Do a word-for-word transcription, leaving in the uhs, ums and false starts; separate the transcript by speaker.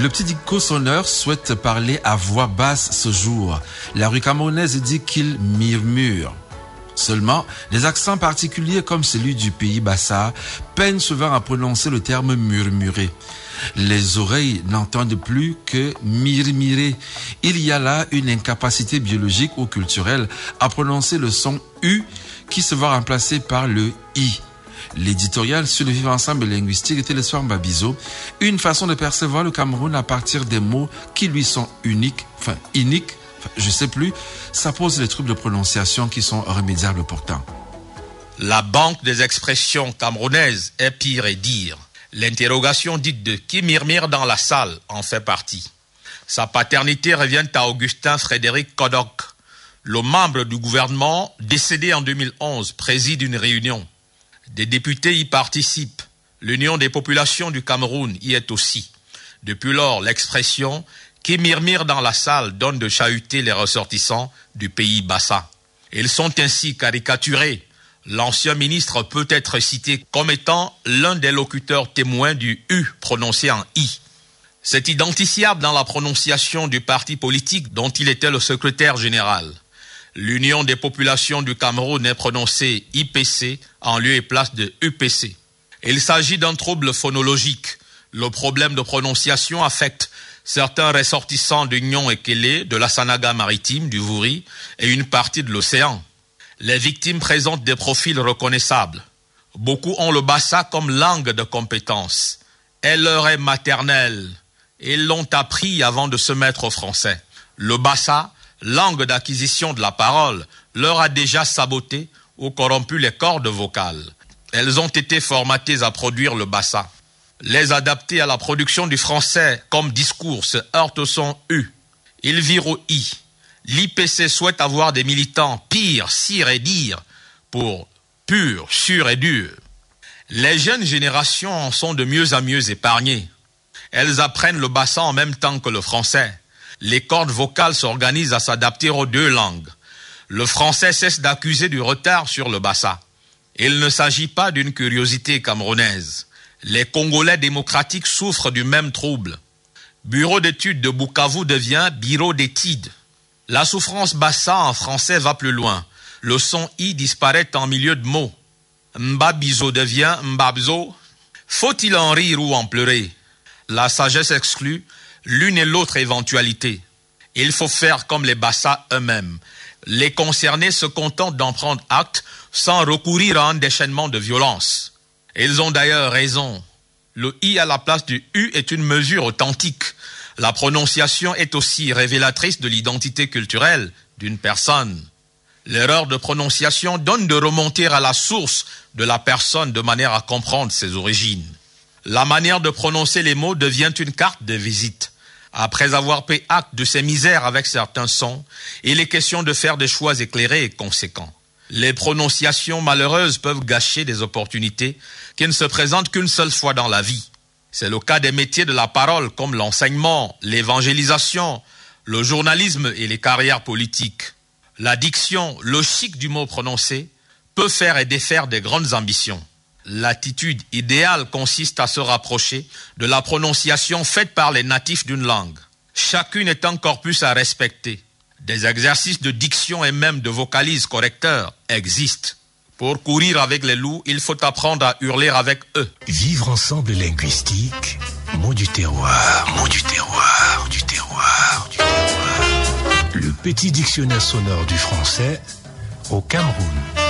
Speaker 1: Le petit Dico sonneur souhaite parler à voix basse ce jour. La rue camerounaise dit qu'il murmure. Seulement, des accents particuliers comme celui du pays Bassa peinent souvent à prononcer le terme murmurer. Les oreilles n'entendent plus que murmurer. Il y a là une incapacité biologique ou culturelle à prononcer le son U qui se voit remplacé par le I. L'éditorial sur le vivre ensemble linguistique était le soir Babizo, une façon de percevoir le Cameroun à partir des mots qui lui sont uniques, enfin uniques, enfin, je sais plus, ça pose des troubles de prononciation qui sont remédiables pourtant.
Speaker 2: La banque des expressions camerounaises est pire et dire. L'interrogation dite de qui murmure dans la salle en fait partie. Sa paternité revient à Augustin Frédéric Kodok. Le membre du gouvernement, décédé en deux mille onze, préside une réunion. Des députés y participent. L'Union des populations du Cameroun y est aussi. Depuis lors, l'expression « qui murmure dans la salle » donne de chahuter les ressortissants du pays Bassa. Ils sont ainsi caricaturés. L'ancien ministre peut être cité comme étant l'un des locuteurs témoins du « U » prononcé en « I ». C'est identifiable dans la prononciation du parti politique dont il était le secrétaire général. L'Union des populations du Cameroun est prononcée I P C en lieu et place de U P C. Il s'agit d'un trouble phonologique. Le problème de prononciation affecte certains ressortissants du Nyon et Kélé, de la Sanaga maritime, du Vouri et une partie de l'océan. Les victimes présentent des profils reconnaissables. Beaucoup ont le Bassa comme langue de compétence. Elle leur est maternelle. Ils l'ont appris avant de se mettre au français. Le Bassa, langue d'acquisition de la parole, leur a déjà saboté ou corrompu les cordes vocales. Elles ont été formatées à produire le Bassa. Les adapter à la production du français comme discours se heurtent au son U. Ils virent au I. L'I P C souhaite avoir des militants pire, cire et dire pour pur, sûr et dur. Les jeunes générations en sont de mieux en mieux épargnées. Elles apprennent le Bassa en même temps que le français. Les cordes vocales s'organisent à s'adapter aux deux langues. Le français cesse d'accuser du retard sur le Bassa. Il ne s'agit pas d'une curiosité camerounaise. Les Congolais démocratiques souffrent du même trouble. Bureau d'études de Bukavu devient bureau d'études. La souffrance Bassa en français va plus loin. Le son I disparaît en milieu de mots. Mbabizo devient Mbabzo. Faut-il en rire ou en pleurer? La sagesse exclut l'une et l'autre éventualité. Il faut faire comme les Bassa eux-mêmes. Les concernés se contentent d'en prendre acte sans recourir à un déchaînement de violence. Ils ont d'ailleurs raison. Le I à la place du U est une mesure authentique. La prononciation est aussi révélatrice de l'identité culturelle d'une personne. L'erreur de prononciation donne de remonter à la source de la personne de manière à comprendre ses origines. La manière de prononcer les mots devient une carte de visite. Après avoir pris acte de ses misères avec certains sons, il est question de faire des choix éclairés et conséquents. Les prononciations malheureuses peuvent gâcher des opportunités qui ne se présentent qu'une seule fois dans la vie. C'est le cas des métiers de la parole comme l'enseignement, l'évangélisation, le journalisme et les carrières politiques. La diction, le chic du mot prononcé, peut faire et défaire des grandes ambitions. L'attitude idéale consiste à se rapprocher de la prononciation faite par les natifs d'une langue. Chacune est un corpus à respecter. Des exercices de diction et même de vocalise correcteur existent. Pour courir avec les loups, il faut apprendre à hurler avec eux.
Speaker 3: Vivre ensemble linguistique, mot du terroir, mot du terroir, du terroir, du terroir. Le petit dictionnaire sonore du français au Cameroun.